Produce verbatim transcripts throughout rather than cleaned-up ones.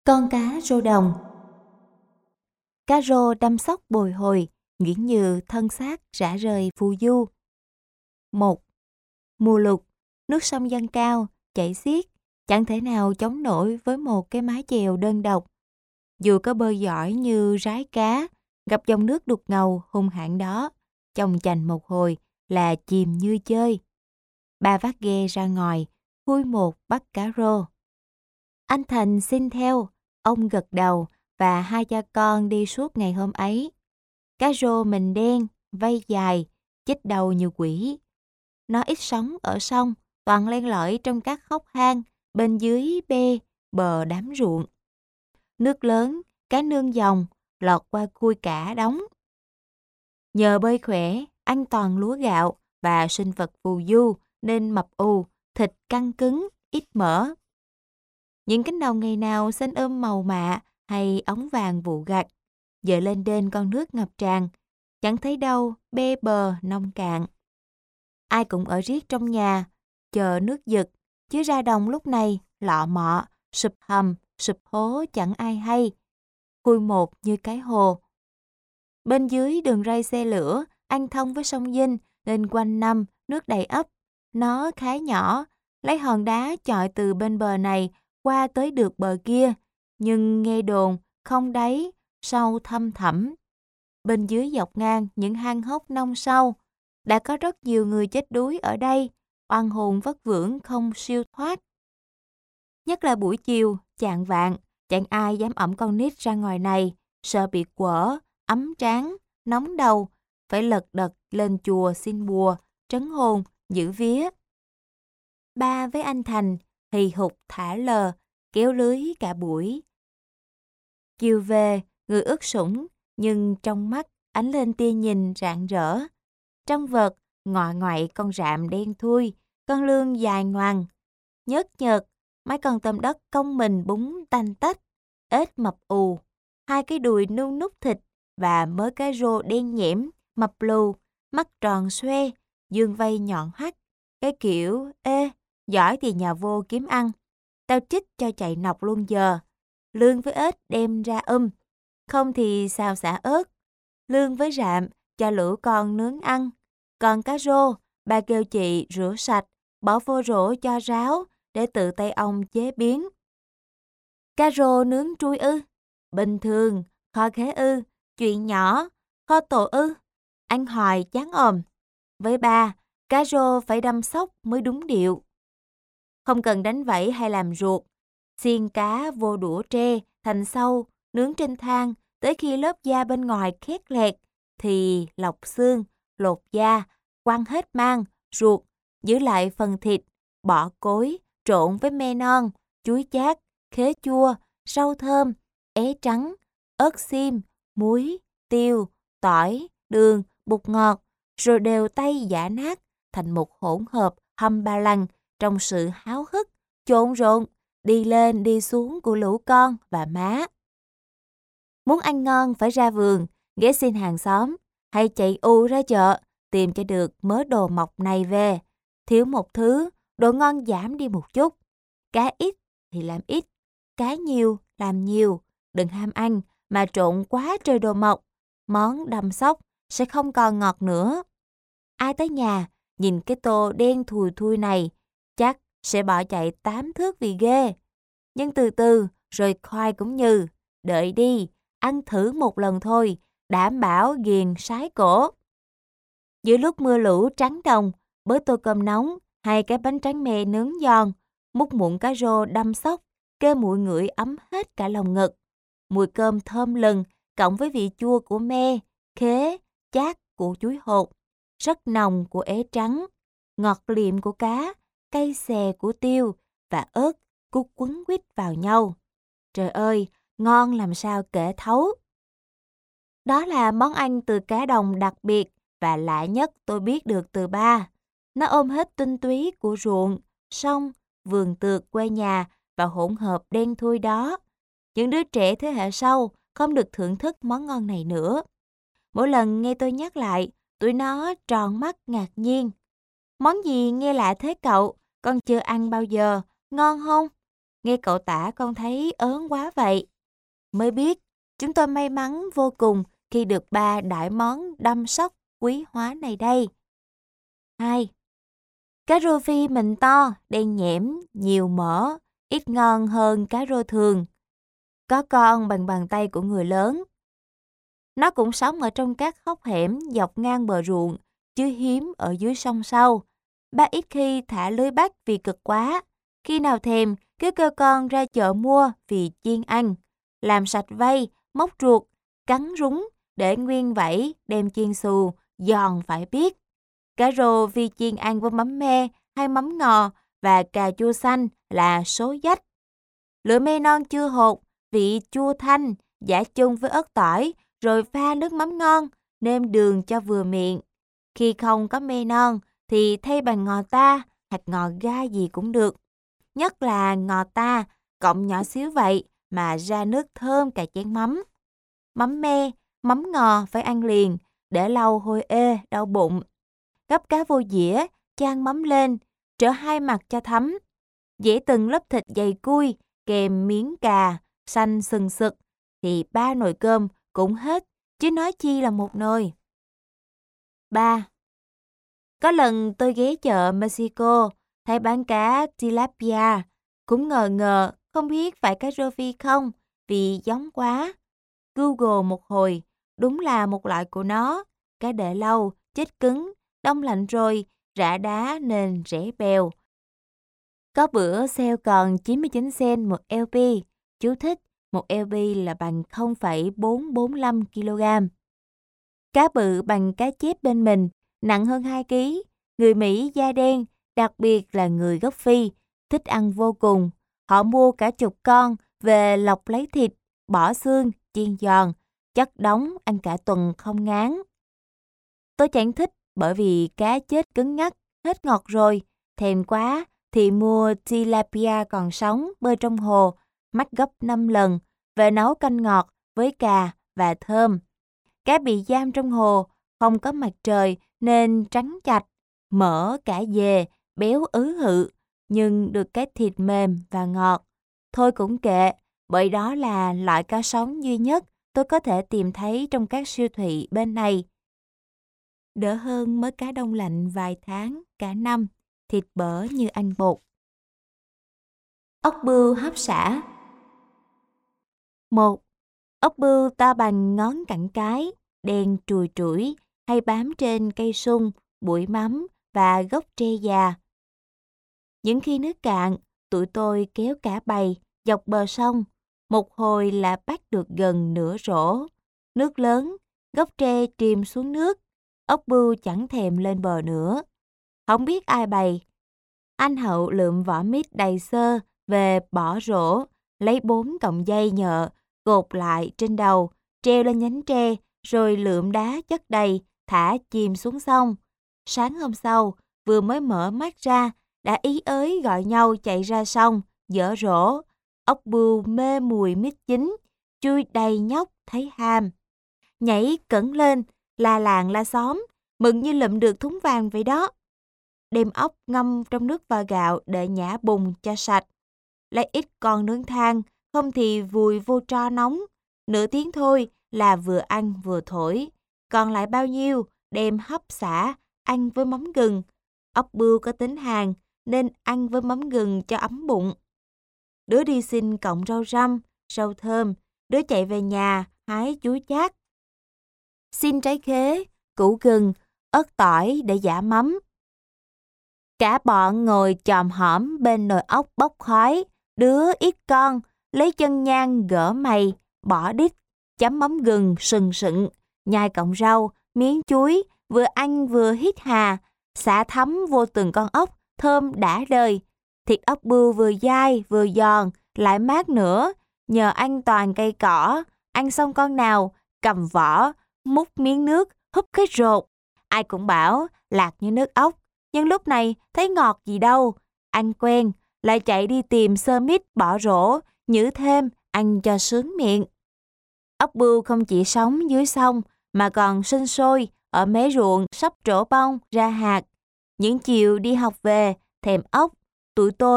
Con cá rô đồng. Cá rô đâm sóc bồi hồi, nghĩ như thân xác rã rời phù du. Một. Mùa lụt, nước sông dâng cao, chảy xiết, chẳng thể nào chống nổi với một cái mái chèo đơn độc. Dù có bơi giỏi như rái cá, gặp dòng nước đục ngầu hung hãn đó, chồng chành một hồi là chìm như chơi. Ba vác ghe ra ngoài, khui một bắt cá rô. Anh Thành xin theo, ông gật đầu và hai cha con đi suốt ngày hôm ấy. Cá rô mình đen, vây dài, chích đầu như quỷ. Nó ít sống ở sông, toàn len lỏi trong các hốc hang, bên dưới bê, bờ đám ruộng. Nước lớn, cá nương dòng, lọt qua khui cả đống. Nhờ bơi khỏe, ăn toàn lúa gạo và sinh vật phù du nên mập ù, thịt căng cứng, ít mỡ. Những cánh đồng ngày nào xanh um màu mạ hay ống vàng vụ gặt, giờ lên đên con nước ngập tràn, chẳng thấy đâu bê bờ nông cạn. Ai cũng ở riết trong nhà, chờ nước giật, chứ ra đồng lúc này lọ mọ, sụp hầm, sụp hố chẳng ai hay. Khui một như cái hồ. Bên dưới đường ray xe lửa, ăn thông với sông Vinh nên quanh năm nước đầy ấp. Nó khá nhỏ, lấy hòn đá chọi từ bên bờ này qua tới được bờ kia, nhưng nghe đồn không đáy, sâu thăm thẳm. Bên dưới dọc ngang những hang hốc nông sâu, đã có rất nhiều người chết đuối ở đây, oan hồn vất vưởng không siêu thoát. Nhất là buổi chiều, chạng vạng, chẳng ai dám ẵm con nít ra ngoài này, sợ bị quở, ấm trán, nóng đầu, phải lật đật lên chùa xin bùa, trấn hồn, giữ vía. Ba với anh Thành hì hục thả lờ, kéo lưới cả buổi. Chiều về, người ướt sũng, nhưng trong mắt ánh lên tia nhìn rạng rỡ. Trong vợt, ngọ ngoại con rạm đen thui, con lươn dài ngoằng. Nhớt nhợt, mấy con tôm đất cong mình búng tanh tách, ếch mập ù, hai cái đùi nung nút thịt và mớ cá rô đen nhẽm, mập lù, mắt tròn xoe, dương vây nhọn hoắt. Cái kiểu, ê, giỏi thì nhà vô kiếm ăn. Tao trích cho chạy nọc luôn giờ. Lương với ếch đem ra um, không thì xào xả ớt. Lương với rạm cho lũ con nướng ăn. Còn cá rô, ba kêu chị rửa sạch, bỏ vô rổ cho ráo để tự tay ông chế biến. Cá rô nướng trui ư? Bình thường, kho khế ư? Chuyện nhỏ, kho tổ ư? Ăn hoài chán ồm. Với ba, cá rô phải đâm sóc mới đúng điệu. Không cần đánh vảy hay làm ruột. Xiên cá vô đũa tre, thành sâu, nướng trên than, tới khi lớp da bên ngoài khét lẹt, thì lọc xương, lột da, quăng hết mang, ruột, giữ lại phần thịt, bỏ cối, trộn với me non, chuối chát, khế chua, rau thơm, é trắng, ớt xiêm, muối, tiêu, tỏi, đường, bột ngọt, rồi đều tay giã nát thành một hỗn hợp hầm ba lăng trong sự háo hức, trộn rộn, đi lên đi xuống của lũ con và má. Muốn ăn ngon phải ra vườn, ghé xin hàng xóm, hay chạy ù ra chợ, tìm cho được mớ đồ mọc này về. Thiếu một thứ, độ ngon giảm đi một chút. Cá ít thì làm ít, cá nhiều làm nhiều. Đừng ham ăn mà trộn quá trời đồ mọc. Món đầm sóc sẽ không còn ngọt nữa. Ai tới nhà, nhìn cái tô đen thùi thui này, chắc sẽ bỏ chạy tám thước vì ghê. Nhưng từ từ, rồi khoai cũng như. Đợi đi, ăn thử một lần thôi, đảm bảo ghiền sái cổ. Giữa lúc mưa lũ trắng đồng, bới tô cơm nóng hay cái bánh tráng mè nướng giòn, múc muỗng cá rô đâm sóc, kê mùi ngửi ấm hết cả lòng ngực. Mùi cơm thơm lừng, cộng với vị chua của me, khế, chát của chuối hột, rất nồng của é trắng, ngọt liệm của cá, cay xè của tiêu và ớt cút quấn quýt vào nhau. Trời ơi, ngon làm sao kể thấu. Đó là món ăn từ cá đồng đặc biệt và lạ nhất tôi biết được từ ba. Nó ôm hết tinh túy của ruộng, sông, vườn tược quê nhà và hỗn hợp đen thui đó. Những đứa trẻ thế hệ sau không được thưởng thức món ngon này nữa. Mỗi lần nghe tôi nhắc lại, tụi nó tròn mắt ngạc nhiên. Món gì nghe lạ thế cậu? Con chưa ăn bao giờ, ngon không? nghe cậu tả con thấy ớn quá vậy. Mới biết, chúng tôi may mắn vô cùng khi được ba đại món đâm sóc quý hóa này đây. hai. Cá rô phi mình to, đen nhẽm, nhiều mỡ, ít ngon hơn cá rô thường. Có con bằng bàn tay của người lớn. Nó cũng sống ở trong các hốc hẻm dọc ngang bờ ruộng, chứ hiếm ở dưới sông sâu. Ba ít khi thả lưới bắt vì cực quá. Khi nào thèm, cứ kêu con ra chợ mua vì chiên ăn. Làm sạch vây, móc ruột, cắn rúng, để nguyên vảy, đem chiên xù, giòn phải biết. Cá rô phi chiên ăn với mắm me hay mắm ngò và cà chua xanh là số dách. Lựa me non chưa hột, vị chua thanh, giả chung với ớt tỏi, rồi pha nước mắm ngon, nêm đường cho vừa miệng. Khi không có me non thì thay bằng ngò ta hoặc ngò gai gì cũng được. Nhất là ngò ta, cọng nhỏ xíu vậy mà ra nước thơm cả chén mắm. Mắm me, mắm ngò phải ăn liền, để lâu hôi ê, đau bụng. Gắp cá vô dĩa, chan mắm lên, trở hai mặt cho thấm. Dễ từng lớp thịt dày cui, kèm miếng cà, xanh sừng sực, thì ba nồi cơm cũng hết, chứ nói chi là một nồi. ba. Có lần tôi ghé chợ Mexico, thấy bán cá tilapia, cũng ngờ ngờ không biết phải cá rô phi không, vì giống quá. Google một hồi, đúng là một loại của nó, cá để lâu, chết cứng, đông lạnh rồi, rã đá nên rẻ bèo. Có bữa sale còn chín mươi chín cent một lb, chú thích một lb là bằng không phẩy bốn bốn lăm ki lô gam. Cá bự bằng cá chép bên mình, nặng hơn hai ki lô gam. Người Mỹ da đen, đặc biệt là người gốc Phi, thích ăn vô cùng. Họ mua cả chục con về lọc lấy thịt, bỏ xương, chiên giòn, chất đóng ăn cả tuần không ngán. Tôi chẳng thích bởi vì cá chết cứng ngắc, hết ngọt rồi, thèm quá thì mua tilapia còn sống bơi trong hồ, mắc gấp năm lần, về nấu canh ngọt với cà và thơm. Cá bị giam trong hồ, không có mặt trời nên trắng chạch, mỡ cả dề, béo ứ hự, nhưng được cái thịt mềm và ngọt. Thôi cũng kệ, bởi đó là loại cá sống duy nhất tôi có thể tìm thấy trong các siêu thị bên này. Đỡ hơn mớ cá đông lạnh vài tháng, cả năm, thịt bở như ăn bột. Ốc bươu hấp xả. một. Ốc bươu to bằng ngón cẳng cái, đen trùi trũi, hay bám trên cây sung, bụi mắm và gốc tre già. Những khi nước cạn, tụi tôi kéo cả bầy dọc bờ sông, một hồi là bắt được gần nửa rổ. Nước lớn, gốc tre chìm xuống nước, ốc bươu chẳng thèm lên bờ nữa. Không biết ai bày. Anh Hậu lượm vỏ mít đầy xơ về bỏ rổ, lấy bốn cọng dây nhợ, cột lại trên đầu, treo lên nhánh tre, rồi lượm đá chất đầy, thả chìm xuống sông. Sáng hôm sau, vừa mới mở mắt ra, đã ý ới gọi nhau chạy ra sông, dỡ rổ. Ốc bươu mê mùi mít chín, chui đầy nhóc thấy ham. Nhảy cẩn lên, la làng la xóm, mừng như lụm được thúng vàng vậy đó. Đem ốc ngâm trong nước và gạo để nhả bùn cho sạch. Lấy ít con nướng than, không thì vùi vô tro nóng. Nửa tiếng thôi là vừa ăn vừa thổi. Còn lại bao nhiêu đem hấp xả, ăn với mắm gừng. Ốc bươu có tính hàn nên ăn với mắm gừng cho ấm bụng. Đứa đi xin cọng rau răm, rau thơm, đứa chạy về nhà hái chuối chát. Xin trái khế, củ gừng, ớt tỏi để giả mắm. Cả bọn ngồi chòm hõm bên nồi ốc bốc khói, đứa ít con, lấy chân nhang gỡ mày, bỏ đít, chấm mắm gừng sừng sựng, nhai cọng rau, miếng chuối, vừa ăn vừa hít hà, xả thấm vô từng con ốc, thơm đã đời. Thịt ốc bươu vừa dai vừa giòn, lại mát nữa, nhờ ăn toàn cây cỏ, ăn xong con nào, cầm vỏ, múc miếng nước, húp cái rột. Ai cũng bảo lạc như nước ốc, nhưng lúc này thấy ngọt gì đâu. Ăn quen, lại chạy đi tìm sơ mít bỏ rổ, nhử thêm, ăn cho sướng miệng. Ốc bươu không chỉ sống dưới sông, mà còn sinh sôi ở mé ruộng sắp trổ bông ra hạt. Những chiều đi học về, thèm ốc, tụi tôi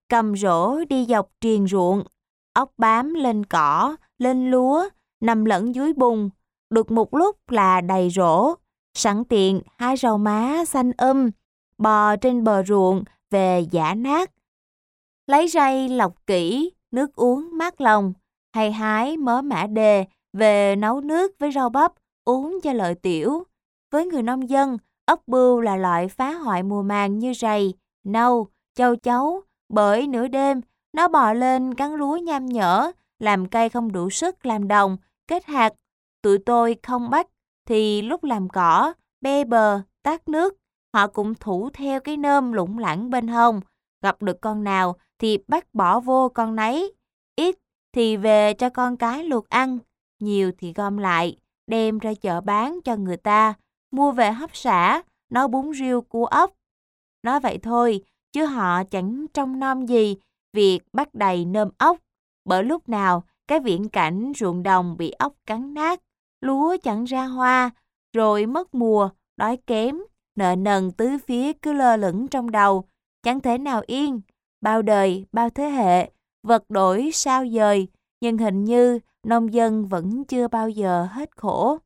cầm rổ đi dọc triền ruộng. Ốc bám lên cỏ, lên lúa, nằm lẫn dưới bùn. Được một lúc là đầy rổ. Sẵn tiện hai rau má xanh um, bò trên bờ ruộng về giã nát. Lấy rây lọc kỹ, nước uống mát lòng. Hay hái mớ mã đề về nấu nước với rau bắp, uống cho lợi tiểu. Với người nông dân, ốc bươu là loại phá hoại mùa màng như rầy, nâu, châu chấu, bởi nửa đêm nó bò lên cắn lúa nham nhở, làm cây không đủ sức làm đồng, kết hạt. Tụi tôi không bắt, thì lúc làm cỏ, be bờ, tát nước, họ cũng thủ theo cái nơm lủng lẳng bên hông. Gặp được con nào thì bắt bỏ vô con nấy, ít thì về cho con cái luộc ăn, nhiều thì gom lại, đem ra chợ bán cho người ta, mua về hấp xả, nấu bún riêu cua ốc. Nói vậy thôi, chứ họ chẳng trông nom gì việc bắt đầy nơm ốc, bởi lúc nào cái viễn cảnh ruộng đồng bị ốc cắn nát, lúa chẳng ra hoa, rồi mất mùa, đói kém, nợ nần tứ phía cứ lơ lửng trong đầu, chẳng thể nào yên. Bao đời, bao thế hệ, vật đổi sao dời, nhưng hình như nông dân vẫn chưa bao giờ hết khổ.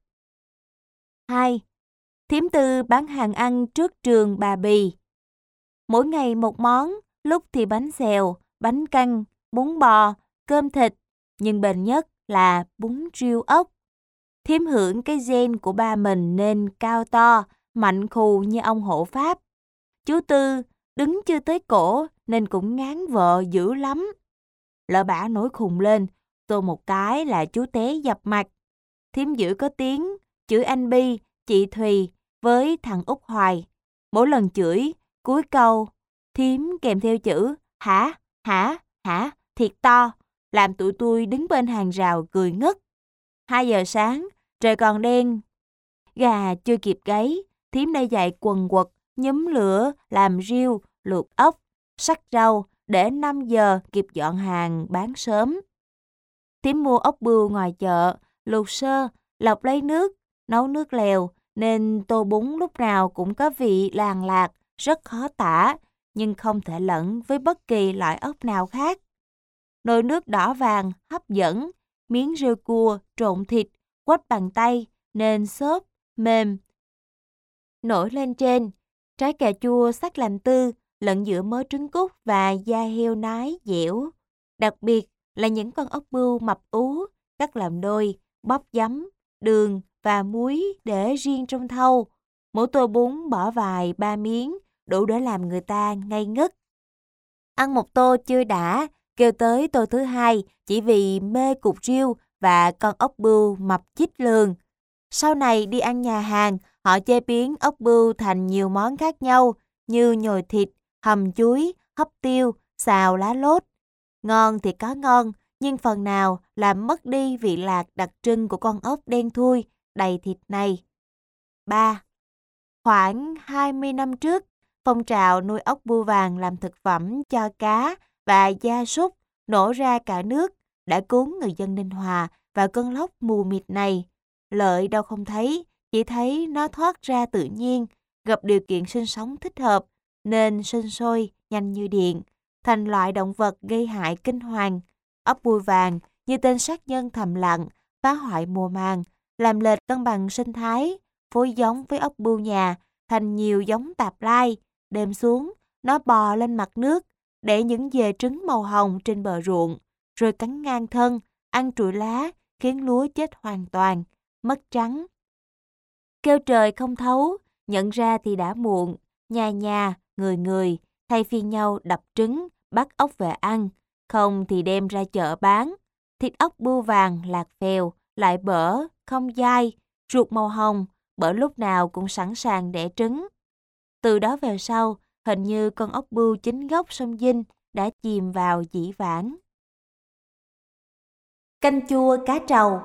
hai. Thím Tư bán hàng ăn trước trường Bà Bì. Mỗi ngày một món, lúc thì bánh xèo, bánh căn, bún bò, cơm thịt, nhưng bền nhất là bún riêu ốc. Thím hưởng cái gen của ba mình nên cao to, mạnh khù như ông hộ Pháp. Chú Tư đứng chưa tới cổ nên cũng ngán vợ dữ lắm. Lỡ bả nổi khùng lên, tô một cái là chú té dập mặt. Thím giữ có tiếng, chửi anh Bi, chị Thùy với thằng Út Hoài. Mỗi lần chửi, cuối câu, thím kèm theo chữ hả, hả, hả, thiệt to, làm tụi tôi đứng bên hàng rào cười ngất. Hai giờ sáng, trời còn đen. Gà chưa kịp gáy, thím đã dậy quần quật, nhúm lửa, làm riêu, luộc ốc, sắc rau, để năm giờ kịp dọn hàng bán sớm. Thím mua ốc bươu ngoài chợ, luộc sơ, lọc lấy nước, nấu nước lèo, nên tô bún lúc nào cũng có vị làng lạc, rất khó tả, nhưng không thể lẫn với bất kỳ loại ốc nào khác. Nồi nước đỏ vàng, hấp dẫn, miếng riêu cua, trộn thịt, quết bằng tay, nên xốp, mềm. Nổi lên trên, trái cà chua sắc làm tư, lẫn giữa mớ trứng cút và da heo nái dẻo. Đặc biệt là những con ốc bươu mập ú, cắt làm đôi, bóp giấm, đường và muối để riêng trong thau. Mỗi tô bún bỏ vài ba miếng, đủ để làm người ta ngây ngất. Ăn một tô chưa đã, kêu tới tô thứ hai chỉ vì mê cục riêu và con ốc bươu mập chích lường. Sau này đi ăn nhà hàng, họ chế biến ốc bươu thành nhiều món khác nhau như nhồi thịt, hầm chuối, hấp tiêu, xào lá lốt. Ngon thì có ngon, nhưng phần nào làm mất đi vị lạc đặc trưng của con ốc đen thui, đầy thịt này. ba. Khoảng hai mươi năm trước, phong trào nuôi ốc bươu vàng làm thực phẩm cho cá và gia súc nổ ra cả nước đã cuốn người dân Ninh Hòa vào cơn lốc mù mịt này. Lợi đâu không thấy, chỉ thấy nó thoát ra tự nhiên, gặp điều kiện sinh sống thích hợp, nên sinh sôi nhanh như điện, thành loại động vật gây hại kinh hoàng. Ốc bươu vàng như tên sát nhân thầm lặng, phá hoại mùa màng, làm lệch cân bằng sinh thái, phối giống với ốc bươu nhà thành nhiều giống tạp lai. Đêm xuống, nó bò lên mặt nước, để những dề trứng màu hồng trên bờ ruộng, rồi cắn ngang thân, ăn trụi lá, khiến lúa chết hoàn toàn, mất trắng. Kêu trời không thấu, nhận ra thì đã muộn, nhà nhà, người người, thay phiên nhau đập trứng, bắt ốc về ăn, không thì đem ra chợ bán. Thịt ốc bươu vàng lạc phèo, lại bở, không dai, ruột màu hồng, bởi lúc nào cũng sẵn sàng đẻ trứng. Từ đó về sau, hình như con ốc bươu chính gốc sông Vinh đã chìm vào dĩ vãng. Canh chua cá trầu.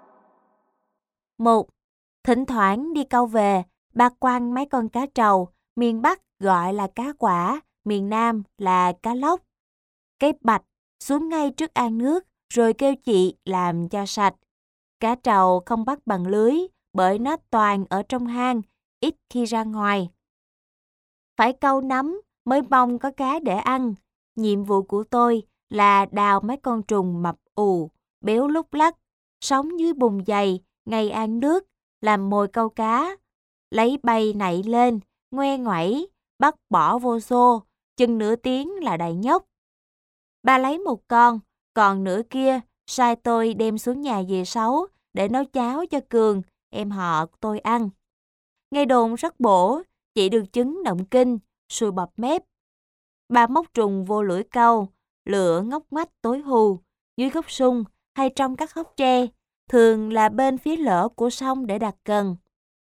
một. Thỉnh thoảng đi câu về, bà quăng mấy con cá trầu, miền Bắc gọi là cá quả, miền Nam là cá lóc. Cái bạch xuống ngay trước an nước, rồi kêu chị làm cho sạch. Cá trầu không bắt bằng lưới, bởi nó toàn ở trong hang, ít khi ra ngoài. Phải câu nắm mới mong có cá để ăn. Nhiệm vụ của tôi là đào mấy con trùng mập ù, béo lúc lắc, sống dưới bùn dày, ngày ăn nước, làm mồi câu cá, lấy bay nảy lên, ngoe ngoẩy, bắt bỏ vô xô, chừng nửa tiếng là đầy nhóc. Bà lấy một con, còn nửa kia sai tôi đem xuống nhà dì Sáu để nấu cháo cho Cường, em họ tôi ăn. Nghe đồn rất bổ, chỉ được trứng động kinh, sùi bọt mép. Bà móc trùng vô lưỡi câu, lửa ngóc ngách tối hù, dưới gốc sung hay trong các hốc tre, thường là bên phía lỡ của sông để đặt cần.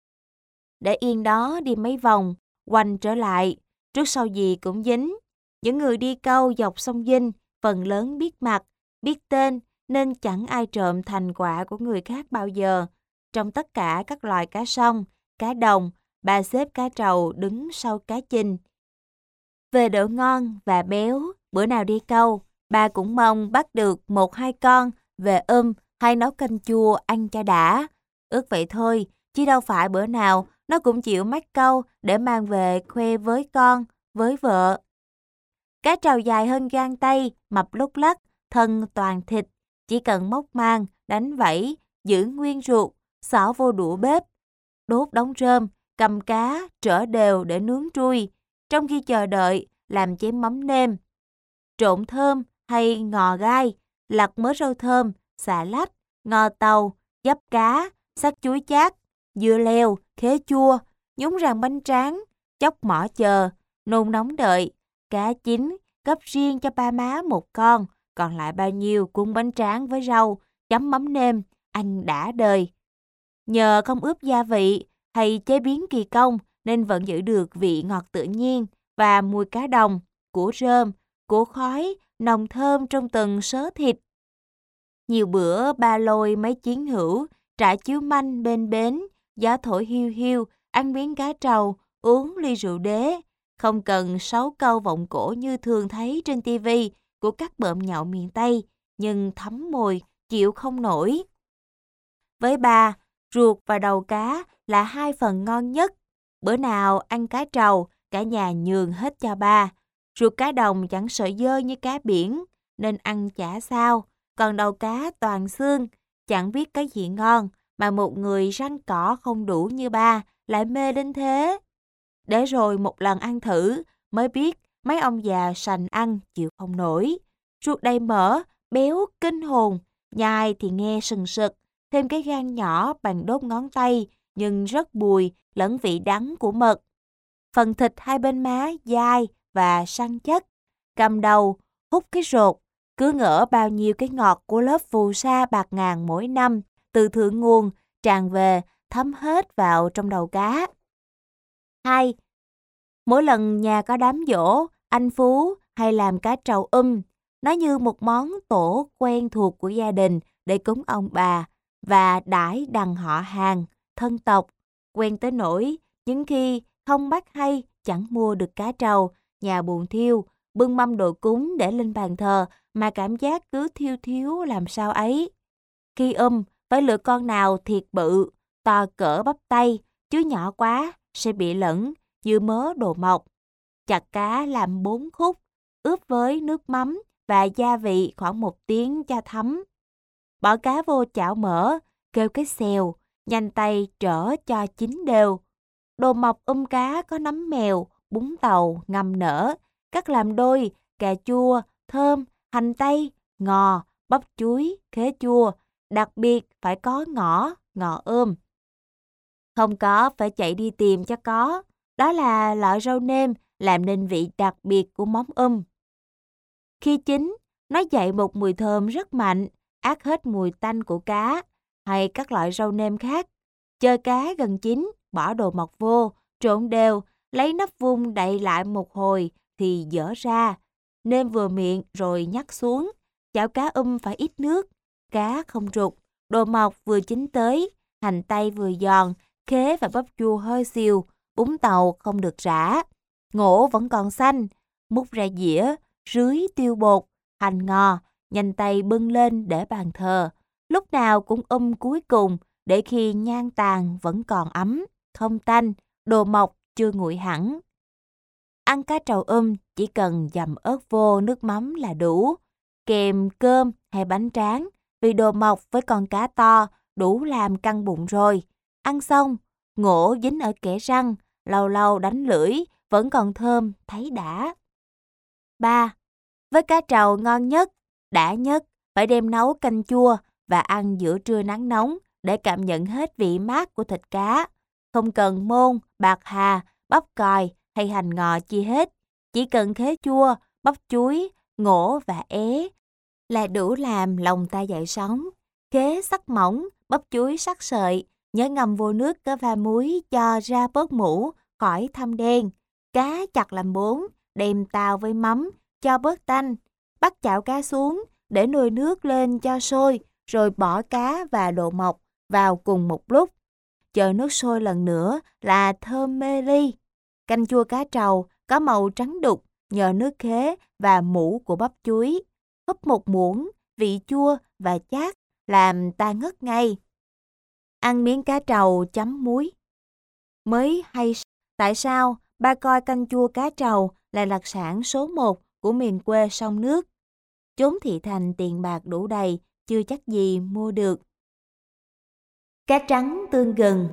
Để yên đó đi mấy vòng, quanh trở lại, trước sau gì cũng dính. Những người đi câu dọc sông Vinh phần lớn biết mặt, biết tên nên chẳng ai trộm thành quả của người khác bao giờ. Trong tất cả các loài cá sông, cá đồng, bà xếp cá trầu đứng sau cá chinh. Về độ ngon và béo, bữa nào đi câu, bà cũng mong bắt được một hai con về um hay nấu canh chua ăn cho đã. Ước vậy thôi, chứ đâu phải bữa nào nó cũng chịu mắc câu để mang về khoe với con, với vợ. Cá trầu dài hơn gang tay, mập lúc lắc, thân toàn thịt, chỉ cần móc mang, đánh vẫy, giữ nguyên ruột, xỏ vô đũa bếp, đốt đống rơm, cầm cá, trở đều để nướng trui, trong khi chờ đợi làm chén mắm nêm, trộn thơm hay ngò gai, lặt mớ rau thơm, xà lách, ngò tàu, dắp cá, sắc chuối chát, dưa leo, khế chua, nhúng rang bánh tráng, chóc mỏ chờ, nôn nóng đợi, cá chín, gấp riêng cho ba má một con, còn lại bao nhiêu cuốn bánh tráng với rau, chấm mắm nêm, ăn đã đời. Nhờ không ướp gia vị hay chế biến kỳ công nên vẫn giữ được vị ngọt tự nhiên và mùi cá đồng, của rơm, của khói, nồng thơm trong từng sớ thịt. Nhiều bữa ba lôi mấy chiến hữu, trải chiếu manh bên bến, gió thổi hiu hiu, ăn miếng cá trầu, uống ly rượu đế. Không cần sáu câu vọng cổ như thường thấy trên tivi của các bợm nhậu miền Tây, nhưng thấm mùi, chịu không nổi. Với bà, ruột và đầu cá là hai phần ngon nhất. Bữa nào ăn cá trầu, cả nhà nhường hết cho ba. Ruột cá đồng chẳng sợ dơ như cá biển, nên ăn chả sao. Còn đầu cá toàn xương, chẳng biết cái gì ngon, mà một người răng cỏ không đủ như ba, lại mê đến thế. Để rồi một lần ăn thử, mới biết mấy ông già sành ăn chịu không nổi. Ruột đầy mỡ, béo, kinh hồn, nhai thì nghe sừng sực, thêm cái gan nhỏ bằng đốt ngón tay, nhưng rất bùi, lẫn vị đắng của mật. Phần thịt hai bên má dai và săn chất, cầm đầu, hút cái rột, cứ ngỡ bao nhiêu cái ngọt của lớp phù sa bạc ngàn mỗi năm, từ thượng nguồn, tràn về, thấm hết vào trong đầu cá. Hai, mỗi lần nhà có đám giỗ, anh Phú hay làm cá trầu um, nó như một món tổ quen thuộc của gia đình để cúng ông bà và đãi đằng họ hàng, thân tộc, quen tới nỗi những khi không bắt hay chẳng mua được cá trầu, nhà buồn thiêu, bưng mâm đồ cúng để lên bàn thờ mà cảm giác cứ thiêu thiếu làm sao ấy. Khi um, phải lựa con nào thiệt bự, to cỡ bắp tay, chứ nhỏ quá sẽ bị lẫn như mớ đồ mọc. Chặt cá làm bốn khúc, ướp với nước mắm và gia vị khoảng một tiếng cho thấm. Bỏ cá vô chảo mỡ, kêu cái xèo, nhanh tay trở cho chín đều. Đồ mọc um cá có nấm mèo, bún tàu, ngâm nở, cắt làm đôi, cà chua, thơm, hành tây, ngò, bắp chuối, khế chua, đặc biệt phải có ngõ, ngò ôm. Không có phải chạy đi tìm cho có, đó là loại rau nêm làm nên vị đặc biệt của món um. Khi chín, nó dậy một mùi thơm rất mạnh, át hết mùi tanh của cá hay các loại rau nêm khác. Chờ cá gần chín, bỏ đồ mọc vô, trộn đều, lấy nắp vung đậy lại một hồi thì dỡ ra. Nêm vừa miệng rồi nhắc xuống. Chảo cá um phải ít nước, cá không rụt, đồ mọc vừa chín tới, hành tây vừa giòn, khế và bắp chua hơi xìu, bún tàu không được rã. Ngổ vẫn còn xanh, múc ra dĩa, rưới tiêu bột, hành ngò, nhanh tay bưng lên để bàn thờ. Lúc nào cũng um cuối cùng, để khi nhang tàn vẫn còn ấm, không tanh, đồ mọc chưa nguội hẳn. Ăn cá trầu um chỉ cần dầm ớt vô nước mắm là đủ, kèm cơm hay bánh tráng, vì đồ mọc với con cá to đủ làm căng bụng rồi. Ăn xong, ngộ dính ở kẽ răng, lâu lâu đánh lưỡi, vẫn còn thơm, thấy đã. ba. Với cá trầu ngon nhất, đã nhất, phải đem nấu canh chua và ăn giữa trưa nắng nóng để cảm nhận hết vị mát của thịt cá. Không cần môn, bạc hà, bắp còi hay hành ngò chi hết. Chỉ cần khế chua, bắp chuối, ngổ và é là đủ làm lòng ta dậy sóng. Khế sắc mỏng, bắp chuối sắc sợi, nhớ ngâm vô nước có pha muối cho ra bớt mũ, khỏi thâm đen. Cá chặt làm bốn, đem tàu với mắm, cho bớt tanh. Bắt chảo cá xuống, để nồi nước lên cho sôi, rồi bỏ cá và đồ mọc vào cùng một lúc. Chờ nước sôi lần nữa là thơm mê ly. Canh chua cá trầu có màu trắng đục nhờ nước khế và mũ của bắp chuối. Húp một muỗng, vị chua và chát làm ta ngất ngay. Ăn miếng cá trầu chấm muối. Mới hay tại sao ba coi canh chua cá trầu là đặc sản số một của miền quê sông nước. Chốn thị thành tiền bạc đủ đầy, chưa chắc gì mua được. Cá trắng tương gừng.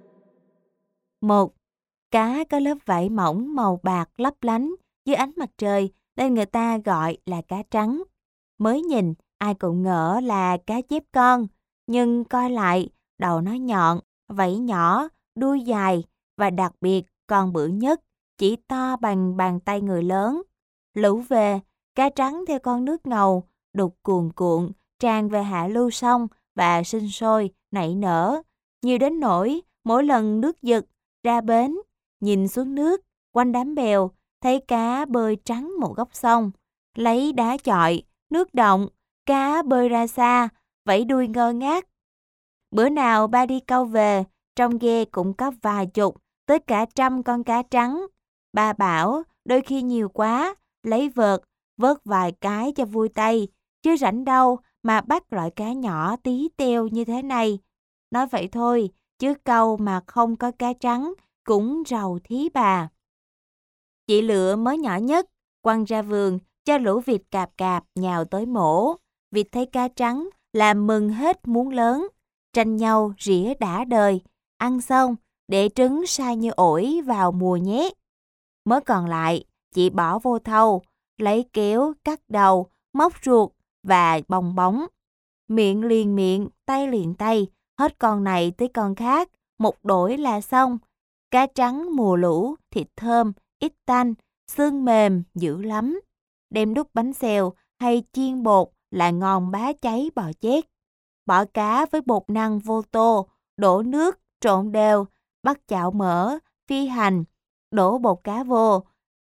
một. Cá có lớp vảy mỏng màu bạc lấp lánh dưới ánh mặt trời nên người ta gọi là cá trắng. Mới nhìn ai cũng ngỡ là cá chép con, nhưng coi lại đầu nó nhọn, vảy nhỏ, đuôi dài và đặc biệt con bự nhất, chỉ to bằng bàn tay người lớn. Lũ về, cá trắng theo con nước ngầu, đục cuồn cuộn, tràn về hạ lưu sông và sinh sôi, nảy nở. Nhiều đến nỗi mỗi lần nước giật, ra bến, nhìn xuống nước, quanh đám bèo, thấy cá bơi trắng một góc sông. Lấy đá chọi, nước động, cá bơi ra xa, vẫy đuôi ngơ ngác. Bữa nào ba đi câu về, trong ghe cũng có vài chục, tới cả trăm con cá trắng. Ba bảo, đôi khi nhiều quá, lấy vợt, vớt vài cái cho vui tay, chứ rảnh đâu mà bắt loại cá nhỏ tí teo như thế này. Nói vậy thôi, chứ câu mà không có cá trắng cũng rầu thí bà. Chị lựa mới nhỏ nhất, quăng ra vườn cho lũ vịt cạp cạp nhào tới mổ. Vịt thấy cá trắng làm mừng hết muốn lớn, tranh nhau rỉa đã đời. Ăn xong, để trứng sai như ổi vào mùa nhé. Mới còn lại, chị bỏ vô thau, lấy kéo cắt đầu, móc ruột và bong bóng. Miệng liền miệng, tay liền tay, hết con này tới con khác, một đổi là xong. Cá trắng mùa lũ, thịt thơm, ít tanh, xương mềm, dữ lắm. Đem đút bánh xèo hay chiên bột là ngon bá cháy bò chét. Bỏ cá với bột năng vô tô, đổ nước, trộn đều, bắt chảo mỡ, phi hành, đổ bột cá vô.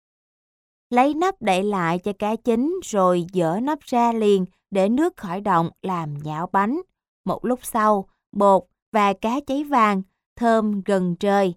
Lấy nắp đậy lại cho cá chín rồi dỡ nắp ra liền để nước khỏi động làm nhão bánh. Một lúc sau, bột và cá cháy vàng, thơm gần trời.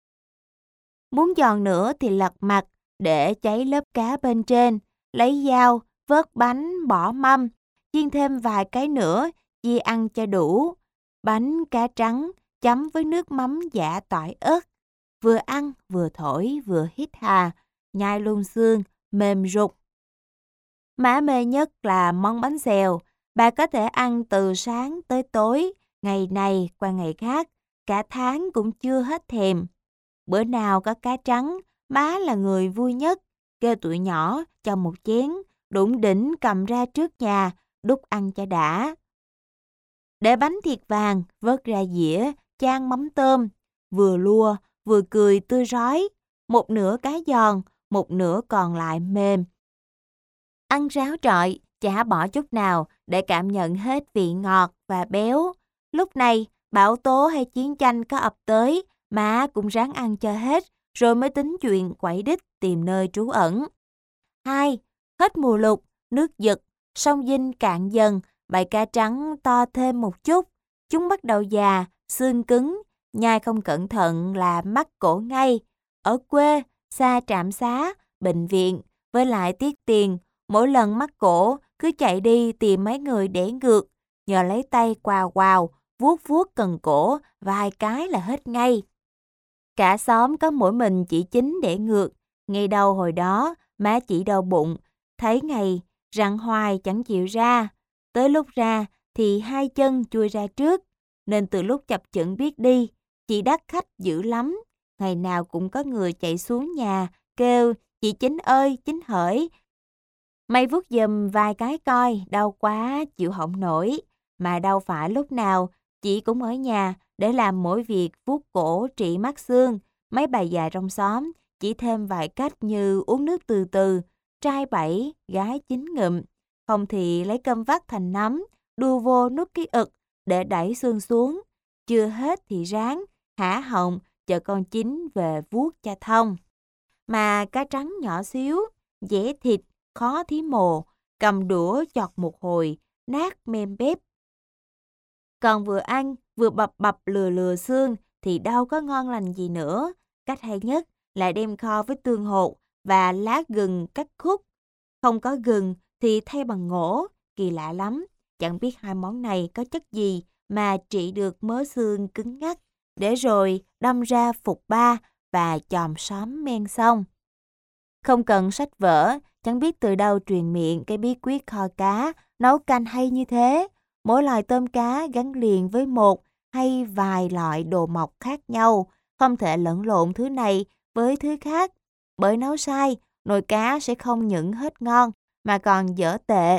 Muốn giòn nữa thì lật mặt để cháy lớp cá bên trên, lấy dao, vớt bánh, bỏ mâm, chiên thêm vài cái nữa, chia ăn cho đủ. Bánh cá trắng chấm với nước mắm giả tỏi ớt, vừa ăn vừa thổi vừa hít hà, nhai luôn xương, mềm rục. Má mê nhất là món bánh xèo, bà có thể ăn từ sáng tới tối, ngày này qua ngày khác, cả tháng cũng chưa hết thèm. Bữa nào có cá trắng, má là người vui nhất, kêu tụi nhỏ cho một chén, đụng đỉnh cầm ra trước nhà, đút ăn cho đã. Để bánh thiệt vàng, vớt ra dĩa, chan mắm tôm, vừa lua, vừa cười tươi rói, một nửa cá giòn, một nửa còn lại mềm. Ăn ráo trọi, chả bỏ chút nào để cảm nhận hết vị ngọt và béo. Lúc này, bão tố hay chiến tranh có ập tới, má cũng ráng ăn cho hết, rồi mới tính chuyện quẩy đích tìm nơi trú ẩn. hai. Hết mùa lục, nước giật, sông Vinh cạn dần, bầy cá trắng to thêm một chút. Chúng bắt đầu già, xương cứng, nhai không cẩn thận là mắc cổ ngay. Ở quê, xa trạm xá, bệnh viện, với lại tiếc tiền, mỗi lần mắc cổ cứ chạy đi tìm mấy người để ngược, nhờ lấy tay quào quào, vuốt vuốt cần cổ, vài cái là hết ngay. Cả xóm có mỗi mình chị Chính để ngược, Ngay đầu hồi đó, má chỉ đau bụng, thấy ngày rặn hoài chẳng chịu ra. Tới lúc ra thì hai chân chui ra trước, nên từ lúc chập chững biết đi, chị đắt khách dữ lắm. Ngày nào cũng có người chạy xuống nhà, kêu, chị Chính ơi, Chính hỡi. May vuốt giùm vài cái coi, đau quá, chịu không nổi. Mà đâu phải lúc nào, chị cũng ở nhà để làm mỗi việc vuốt cổ trị mát xương. Mấy bà già trong xóm chỉ thêm vài cách như uống nước từ từ, trai bảy, gái chín ngụm. Không thì lấy cơm vắt thành nắm, đua vô nút cái ực để đẩy xương xuống. Chưa hết thì ráng, hả họng, chờ con Chín về vuốt cho thông. Mà cá trắng nhỏ xíu, dẻ thịt, khó thí mồ, cầm đũa chọt một hồi, nát mem bếp. Còn vừa ăn, vừa bập bập lừa lừa xương thì đâu có ngon lành gì nữa. Cách hay nhất là đem kho với tương hột và lá gừng cắt khúc. Không có gừng thì thay bằng ngổ, kỳ lạ lắm. Chẳng biết hai món này có chất gì mà trị được mớ xương cứng ngắc. Để rồi đâm ra phục ba và chòm xóm men xong. Không cần sách vở, chẳng biết từ đâu truyền miệng cái bí quyết kho cá, nấu canh hay như thế. Mỗi loại tôm cá gắn liền với một hay vài loại đồ mọc khác nhau, không thể lẫn lộn thứ này với thứ khác. Bởi nấu sai, nồi cá sẽ không những hết ngon mà còn dở tệ.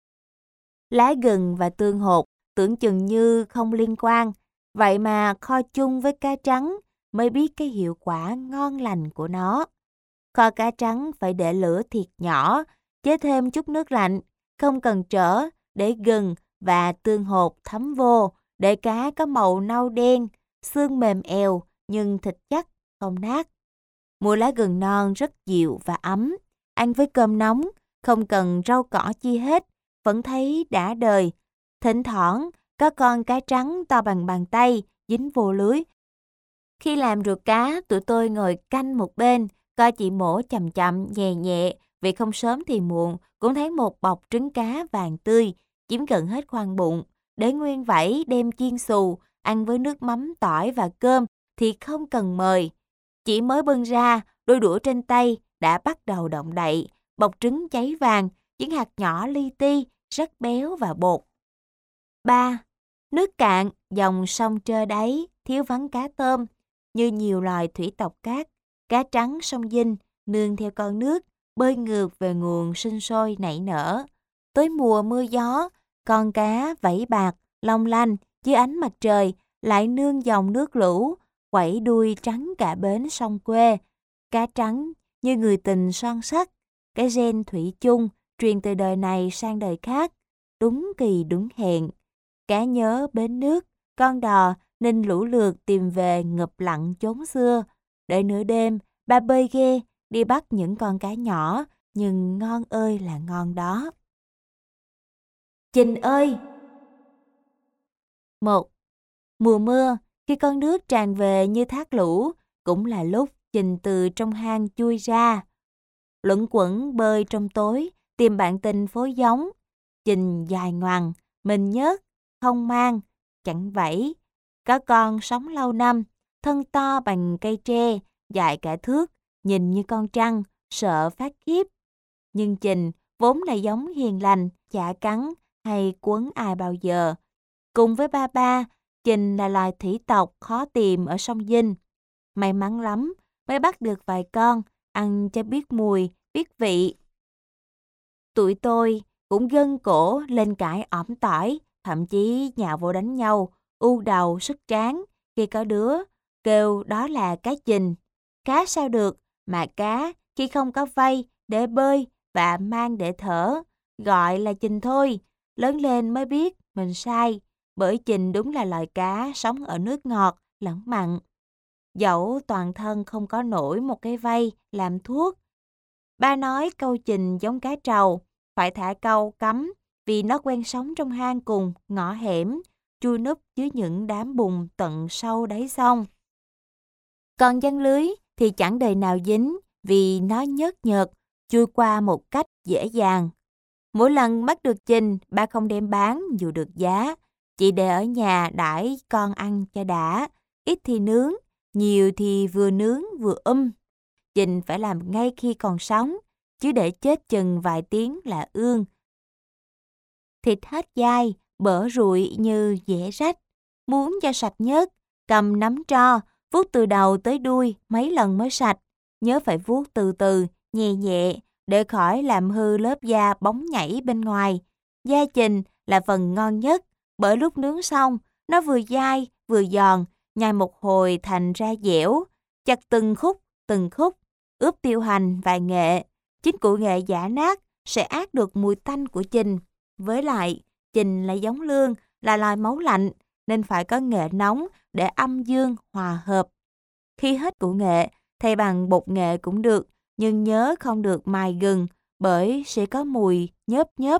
Lá gừng và tương hột tưởng chừng như không liên quan, vậy mà kho chung với cá trắng mới biết cái hiệu quả ngon lành của nó. Kho cá trắng phải để lửa thiệt nhỏ, chế thêm chút nước lạnh, không cần trở, để gừng và tương hột thấm vô, để cá có màu nâu đen, xương mềm èo nhưng thịt chắc, không nát. Mua lá gừng non rất dịu và ấm, ăn với cơm nóng, không cần rau cỏ chi hết, vẫn thấy đã đời. Thỉnh thoảng có con cá trắng to bằng bàn tay dính vô lưới. Khi làm ruột cá, tụi tôi ngồi canh một bên, coi chị mổ chậm chậm, nhẹ nhẹ, vì không sớm thì muộn, cũng thấy một bọc trứng cá vàng tươi, chiếm gần hết khoang bụng. Để nguyên vảy đem chiên xù, ăn với nước mắm tỏi và cơm thì không cần mời. Chỉ mới bưng ra, đôi đũa trên tay đã bắt đầu động đậy, bọc trứng cháy vàng, những hạt nhỏ li ti, rất béo và bột. ba. Nước cạn, dòng sông trơ đáy, thiếu vắng cá tôm, như nhiều loài thủy tộc cát. Cá trắng sông Vinh nương theo con nước, bơi ngược về nguồn sinh sôi nảy nở. Tới mùa mưa gió, con cá vảy bạc, long lanh dưới ánh mặt trời lại nương dòng nước lũ, quẩy đuôi trắng cả bến sông quê. Cá trắng như người tình son sắt, cái gen thủy chung truyền từ đời này sang đời khác, đúng kỳ đúng hẹn. Cá nhớ bến nước, con đò nên lũ lượt tìm về ngập lặng chốn xưa. Đợi nửa đêm, ba bơi ghe đi bắt những con cá nhỏ, nhưng ngon ơi là ngon đó. Trình ơi! Một. Mùa mưa, khi con nước tràn về như thác lũ, cũng là lúc Trình từ trong hang chui ra. Luẩn quẩn bơi trong tối, tìm bạn tình phối giống. Trình dài ngoằng, mình nhớt, không mang, chẳng vẫy. Có con sống lâu năm, thân to bằng cây tre, dài cả thước, nhìn như con trăng, sợ phát khiếp. Nhưng Trình vốn là giống hiền lành, chả cắn hay quấn ai bao giờ. Cùng với ba ba, Trình là loài thủy tộc khó tìm ở sông Vinh. May mắn lắm mới bắt được vài con, ăn cho biết mùi, biết vị. Tụi tôi cũng gân cổ lên cãi ỏm tỏi, thậm chí nhào vô đánh nhau, u đầu sức tráng. Khi có đứa kêu đó là cá Trình. Cá sao được, mà cá khi không có vây để bơi và mang để thở, gọi là Trình thôi. Lớn lên mới biết mình sai, bởi Trình đúng là loài cá sống ở nước ngọt, lẫn mặn. Dẫu toàn thân không có nổi một cái vây làm thuốc. Ba nói câu Trình giống cá trầu, phải thả câu cấm vì nó quen sống trong hang cùng, ngõ hẻm, chui núp dưới những đám bùn tận sâu đáy sông. Còn giăng lưới thì chẳng đời nào dính vì nó nhớt nhợt, chui qua một cách dễ dàng. Mỗi lần bắt được Trình, ba không đem bán dù được giá, chỉ để ở nhà đãi con ăn cho đã, ít thì nướng, nhiều thì vừa nướng vừa um. Chình phải làm ngay khi còn sống, chứ để chết chừng vài tiếng là ương. Thịt hết dai, bở rụi như dẻ rách. Muốn cho sạch nhất, cầm nắm tro, vuốt từ đầu tới đuôi mấy lần mới sạch. Nhớ phải vuốt từ từ, nhẹ nhẹ, để khỏi làm hư lớp da bóng nhảy bên ngoài. Da chình là phần ngon nhất, bởi lúc nướng xong, nó vừa dai, vừa giòn, nhai một hồi thành ra dẻo, chặt từng khúc, từng khúc, ướp tiêu hành và nghệ. Chính củ nghệ giã nát sẽ át được mùi tanh của chình. Với lại, chình là giống lương, là loài máu lạnh, nên phải có nghệ nóng để âm dương hòa hợp. Khi hết củ nghệ, thay bằng bột nghệ cũng được, nhưng nhớ không được mài gừng, bởi sẽ có mùi nhớp nhớp.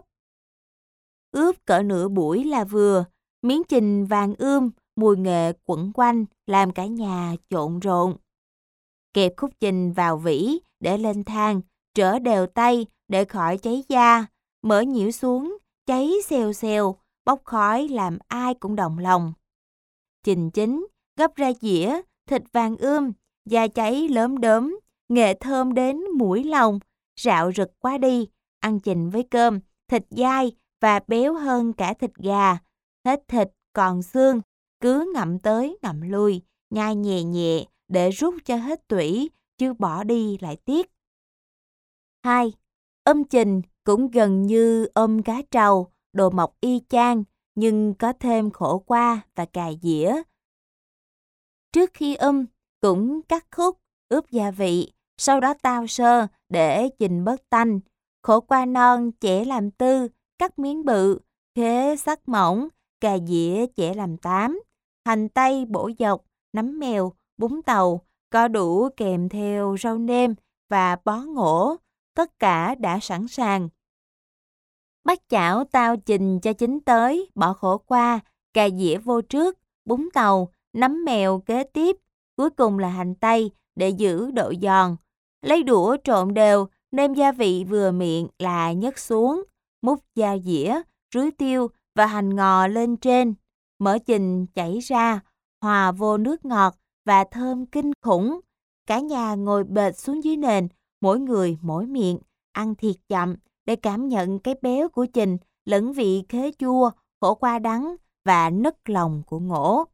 Ướp cỡ nửa buổi là vừa, miếng chình vàng ươm, mùi nghệ quẩn quanh, làm cả nhà trộn rộn. Kẹp khúc chình vào vỉ để lên than, trở đều tay để khỏi cháy da, mở nhiễu xuống, cháy xèo xèo, bốc khói làm ai cũng động lòng. Chình chín, gấp ra dĩa, thịt vàng ươm, da cháy lớm đớm, nghệ thơm đến mũi lòng, rạo rực quá đi, ăn chình với cơm, thịt dai và béo hơn cả thịt gà. Hết thịt còn xương, cứ ngậm tới ngậm lui, nhai nhẹ nhẹ để rút cho hết tủy, chứ bỏ đi lại tiếc. hai. Ôm chình cũng gần như ôm cá trầu, đồ mọc y chang, nhưng có thêm khổ qua và cà dĩa. Trước khi ươm, cũng cắt khúc, ướp gia vị, sau đó tao sơ để chình bớt tanh. Khổ qua non chẻ làm tư, cắt miếng bự, khế sắc mỏng, cà dĩa chẻ làm tám. Hành tây bổ dọc, nấm mèo, bún tàu, có đủ kèm theo rau nêm và bó ngổ. Tất cả đã sẵn sàng. Bắt chảo tao chình cho chín tới, bỏ khổ qua, cà dĩa vô trước, bún tàu, nấm mèo kế tiếp, cuối cùng là hành tây để giữ độ giòn. Lấy đũa trộn đều, nêm gia vị vừa miệng là nhấc xuống, múc da dĩa, rưới tiêu và hành ngò lên trên. Mỡ chình chảy ra, hòa vô nước ngọt và thơm kinh khủng. Cả nhà ngồi bệt xuống dưới nền, mỗi người mỗi miệng, ăn thiệt chậm để cảm nhận cái béo của chình lẫn vị khế chua, khổ qua đắng và nức lòng của ngổ.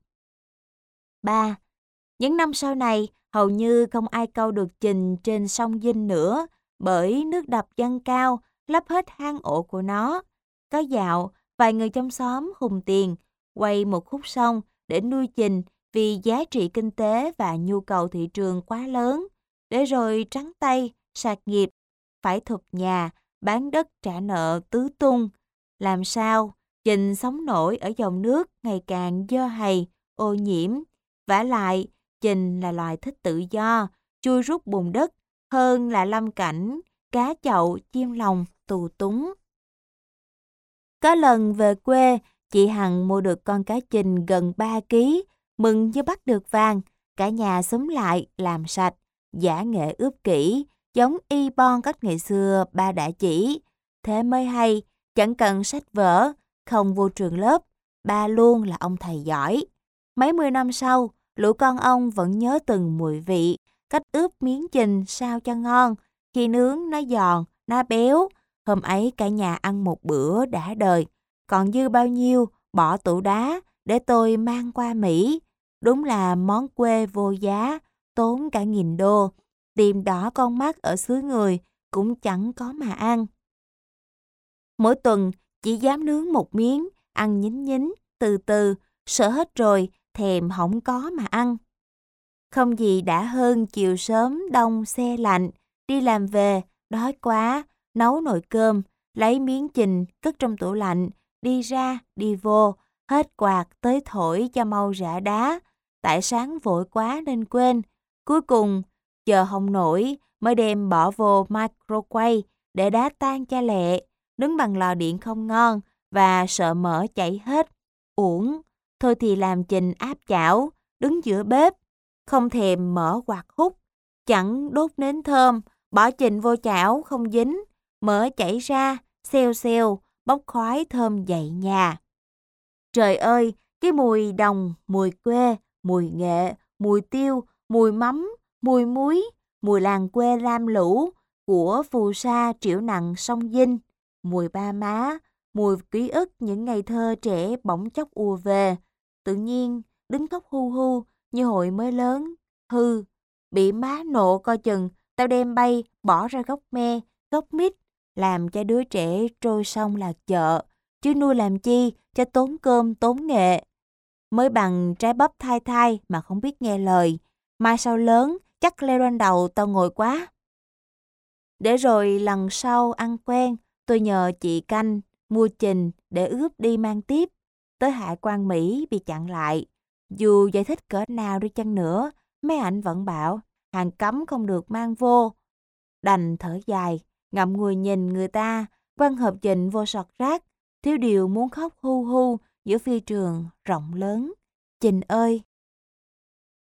ba. Những năm sau này, hầu như không ai câu được chình trên sông Vinh nữa, bởi nước đập dâng cao, lấp hết hang ổ của nó. Có dạo, vài người trong xóm hùng tiền, quay một khúc sông để nuôi chình vì giá trị kinh tế và nhu cầu thị trường quá lớn, để rồi trắng tay, sạt nghiệp, phải thụp nhà, bán đất trả nợ tứ tung. Làm sao chình sống nổi ở dòng nước ngày càng dơ hầy, ô nhiễm. Vả lại, chình là loài thích tự do, chui rút bùn đất, hơn là lâm cảnh, cá chậu, chim lòng, tù túng. Có lần về quê, chị Hằng mua được con cá chình gần ba ký, mừng như bắt được vàng. Cả nhà xúm lại, làm sạch, giả nghệ ướp kỹ, giống y bon cách ngày xưa ba đã chỉ. Thế mới hay, chẳng cần sách vở, không vô trường lớp, ba luôn là ông thầy giỏi. Mấy mươi năm sau, lũ con ông vẫn nhớ từng mùi vị, cách ướp miếng chình sao cho ngon, khi nướng nó giòn, nó béo. Hôm ấy cả nhà ăn một bữa đã đời, còn dư bao nhiêu bỏ tủ đá để tôi mang qua Mỹ. Đúng là món quê vô giá, tốn cả nghìn đô. Tìm đỏ con mắt ở xứ người cũng chẳng có mà ăn. Mỗi tuần chỉ dám nướng một miếng, ăn nhín nhín, từ từ, sợ hết rồi, thèm không có mà ăn. Không gì đã hơn chiều sớm đông se lạnh, đi làm về, đói quá, nấu nồi cơm, lấy miếng chình cất trong tủ lạnh, đi ra, đi vô, hết quạt tới thổi cho mau rã đá. Tại sáng vội quá nên quên. Cuối cùng, chờ không nổi mới đem bỏ vô microwave để đá tan cho lẹ. Nướng bằng lò điện không ngon và sợ mỡ chảy hết. Uổng, thôi thì làm chình áp chảo, đứng giữa bếp. Không thèm mở quạt hút, chẳng đốt nến thơm, bỏ chình vô chảo không dính. Mỡ chảy ra, xèo xèo, bốc khói thơm dậy nhà. Trời ơi, cái mùi đồng, mùi quê, mùi nghệ, mùi tiêu, mùi mắm, mùi muối, mùi làng quê lam lũ của phù sa triểu nặng sông Dinh, mùi ba má, mùi ký ức những ngày thơ trẻ bỗng chốc ùa về. Tự nhiên, đứng khóc hu hu như hồi mới lớn. Hư, bị má nộ coi chừng, tao đem bay, bỏ ra gốc me, gốc mít, làm cho đứa trẻ trôi sông lạc chợ, chứ nuôi làm chi cho tốn cơm tốn nghệ. Mới bằng trái bắp thai thai mà không biết nghe lời, mai sau lớn chắc leo lên đầu tao ngồi quá. Để rồi lần sau ăn quen, tôi nhờ chị canh mua chình để ướp đi mang tiếp. Tới Hải Quan Mỹ bị chặn lại. Dù giải thích cỡ nào đi chăng nữa, mấy ảnh vẫn bảo hàng cấm không được mang vô. Đành thở dài, ngậm ngùi nhìn người ta quăng hộp chình vô sọt rác, thiếu điều muốn khóc hu hu giữa phi trường rộng lớn. Chình ơi!